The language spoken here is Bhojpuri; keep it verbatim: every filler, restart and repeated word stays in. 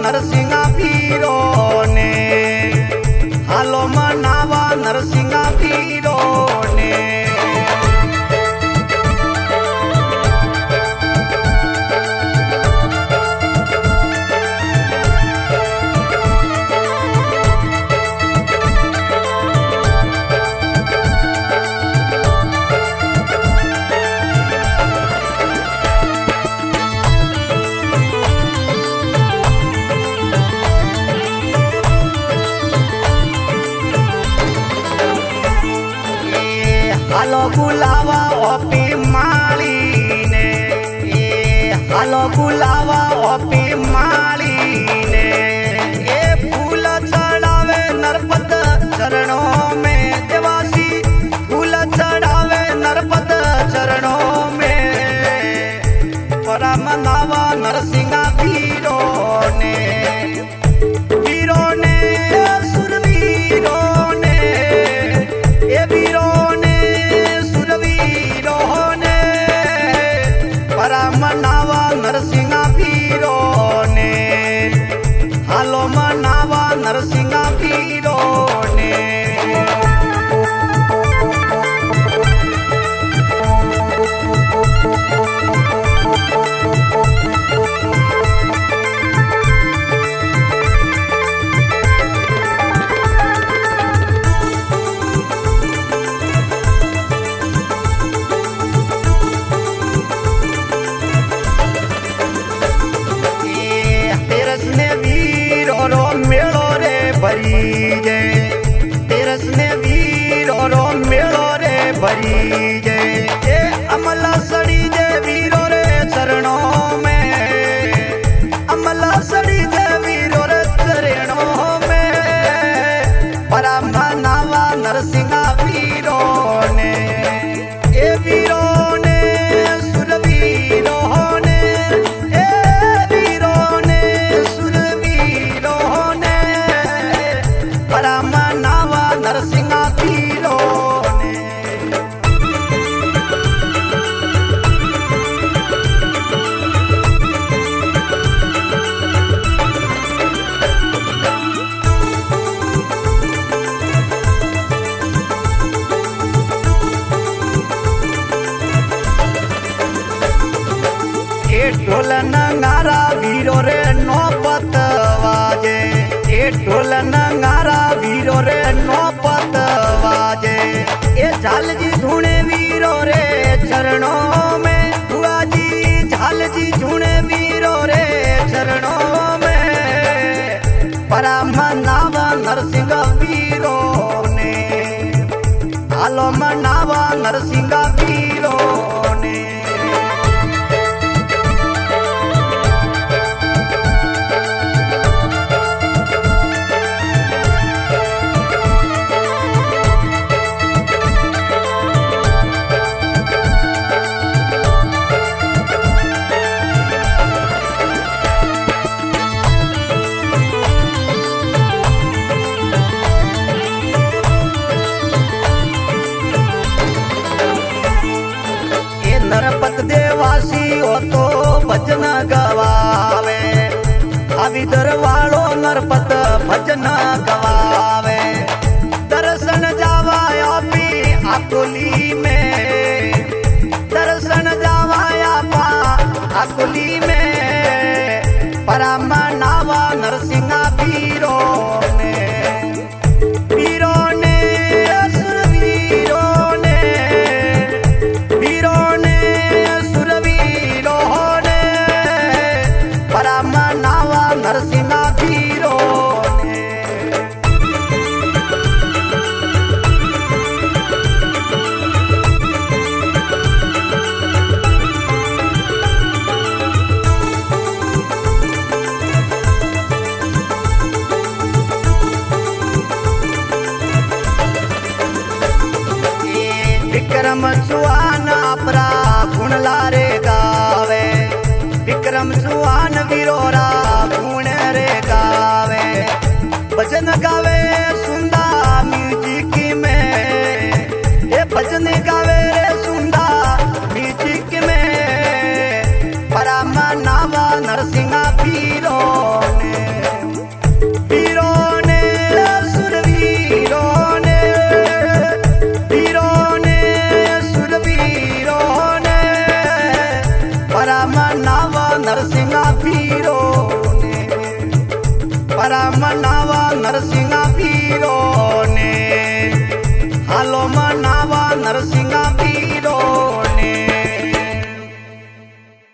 नरसिंहा पीरो ने, हालो मनावा नरसिंहा पीरो ने। हालो बुलावा ओपी माली ने, हालो बुलावा ओपी माली ने। ये फूल चढ़ावे नरपत चरणों में, देवासी फूल चढ़ावे नरपत चरणों में। परा मनावा नरसिंहा पीरो ने, वीरों ने सुरवीरों ने, ये वीरों मनावा नरसिंहा पीरो ने, हालो मनावा नरसिंहा पीरो ने। भरीजे तेरस ने वीरो रो मेलो रे भरीजे, ये अमला सड़ी जे वीरो रे चरणों में, अमला सड़ी जे वीरो रे चरणों में। परा मनावा नरसिंहा पीरो ने, ये वीरों ने सुरवीरों ने, ये वीरों ने सुरवीरों ने। परा मनावा नरसिंहा पीरो ने। ए ढोल नगारा वीरो रे नौबत वाजे, ए ढोल नगारा वीरो रे नौबत वाजे। ए झाल जी धुने वीरो रे चरणों में, बुआ जी झाल जी धुने वीरो रे चरणों में। परा मनावा नरसिंहा पीरो ने, हालो मनावा नरसिंहा पीरो ने। नरपत देवासी हो तो भजन गवावे, अभी दरवालो नरपत भजन गवावे। दर्शन जावा आपी आकुली में, दर्शन जावा आपा आकुली में। परा मनावा नरसिंहा पीरो ने, पीरो ने सुरवीरों ने, वीरों ने सुरवीरों ने। परा मनावा नरसिंहा पीरो ने। विक्रम चौहान अपरा गुण लारे गावे, विक्रम चौहान वीरोरा गुण रे गावे। भजन गावे सुंदा म्यूजिक में, ये भजन गावे रे सुंदा म्यूजिक में। परा मनावा नरसिंहा पीरो ने। परा मनावा नरसिंह पीरो ने हालो मनावा नरसिंह